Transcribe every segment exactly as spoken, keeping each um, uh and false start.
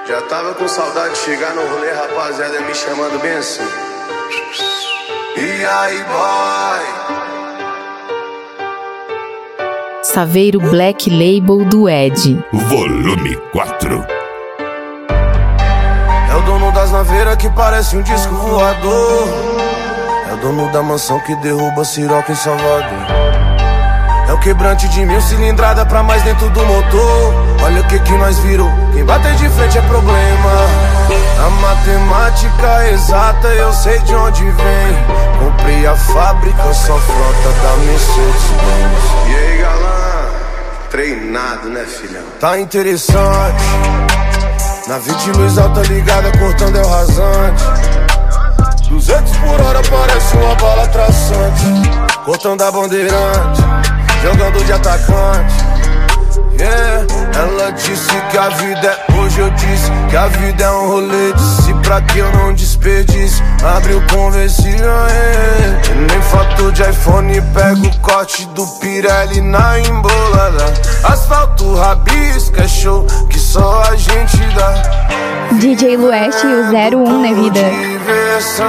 Já tava com saudade de chegar no rolê, rapaziada, me chamando bem assim. E aí, boy? Saveiro Black Label do Ed. Volume quatro. É o dono das naveiras que parece um disco voador. É o dono da mansão que derruba Siroca em Salvador. É o quebrante de mil cilindrada pra mais dentro do motor. Olha o que que nós virou, quem bater de frente é problema. A matemática exata eu sei de onde vem. Comprei a fábrica, só frota da Mercedes-Benz. E aí, galã? Treinado, né, filhão? Tá interessante. Navio de luz alta ligada, cortando é o rasante. Duzentos por hora parece uma bala traçante. Cortando a bandeirante, jogando de atacante. Yeah, ela disse que a vida é hoje, eu disse que a vida é um rolê. Disse pra que eu não desperdice, abre o conversível, yeah. Nem fator de iPhone, pega o corte do Pirelli na embolada. Asfalto, rabisca, é show que só a gente dá. D J Lueste e o zero um na vida. Diversão,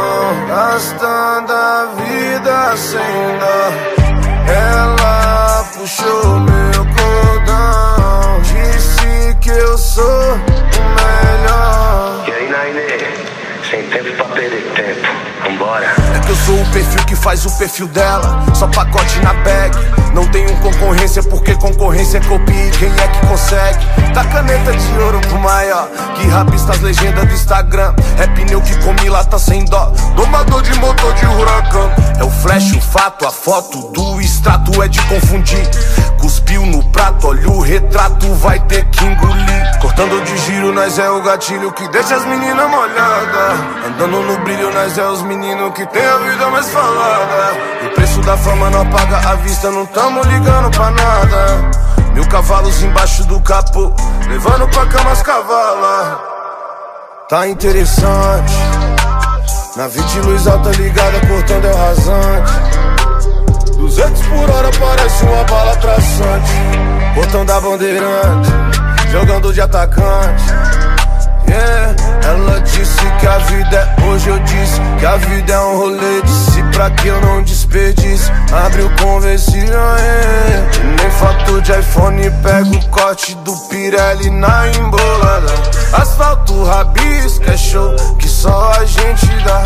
gastando a vida sem dó. Ela puxou meu cordão, disse que eu sou o melhor. E aí, Nainê, sem tempo pra perder tempo, vambora. É que eu sou o perfil que faz o perfil dela, só pacote na bag. Não tenho concorrência porque concorrência é copia. Quem é que consegue? Dá caneta de ouro pro maior, que rabisca as legendas do Instagram. É pneu que come lata sem dó, domador de motor de huracão. É o flash, o fato, a foto do extrato é de confundir. Cuspiu no prato, olha o retrato, vai ter que engolir. Cortando de giro, nós é o gatilho que deixa as meninas molhadas. Andando no brilho, nós é os meninos que tem a vida mais falada. O preço da fama não apaga a vista, não tamo ligando pra nada. Mil cavalos embaixo do capô, levando pra cama as cavalas. Tá interessante. Navio de luz alta ligada, cortando é o rasante. Duzentos por hora parece uma bala traçante. Cortando a bandeirante, jogando de atacante. Yeah, ela disse que a vida é hoje, eu disse que a vida é um rolê. Disse pra que eu não desperdice, abre o conversível, yeah. Nem fator de iPhone, pega o corte do Pirelli na embolada. Asfalto, rabisca, é show que só a gente dá.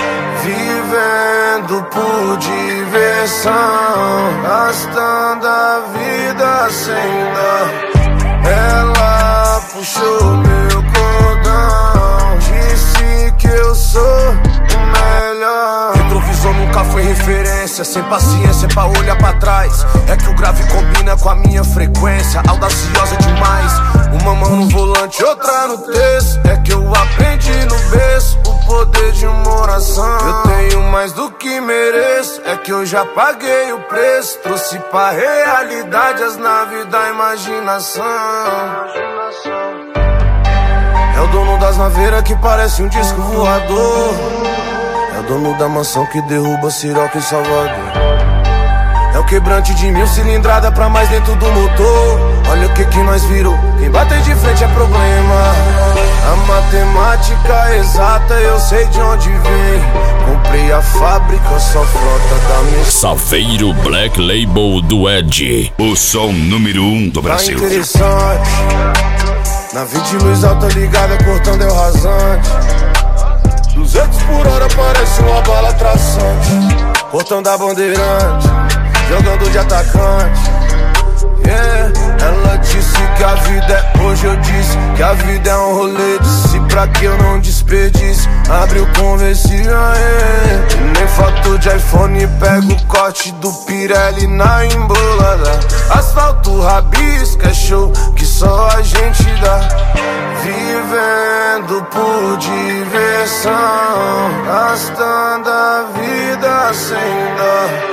Vivendo por diversão, gastando a vida sem dó. Ela puxou meu cordão, disse que eu sou o melhor. Retrovisor nunca foi referência, sem paciência pra olhar pra trás. É que o grave combina com a minha frequência, audaciosa demais. Uma mão no volante, outra no texto. É que eu aprendi no berço o poder de uma oração. Eu tenho mais do que mereço, é que eu já paguei o preço. Trouxe pra realidade as naves da imaginação. É o dono das naveiras que parece um disco voador. É o dono da mansão que derruba Siroca em Salvador. É o quebrante de mil cilindrada pra mais dentro do motor. Olha o que que nós virou, quem bater de frente é problema. A matemática exata eu sei de onde vem. Comprei a fábrica, só frota da Mercedes. Saveiro Black Label do Ed, o som número um do Brasil. Tá interessante. Navio de luz alta ligada, cortando é o rasante. Duzentos por hora parece uma bala traçante. Cortando a bandeirante, jogando de atacante. Yeah, ela disse que a vida é hoje, eu disse que a vida é um rolê. Disse pra que eu não desperdice, abre o conversível, yeah. Nem fator de iPhone, pega o corte do Pirelli na embolada. Asfalto, rabisca, é show que só a gente dá. Vivendo por diversão, gastando a vida sem dó.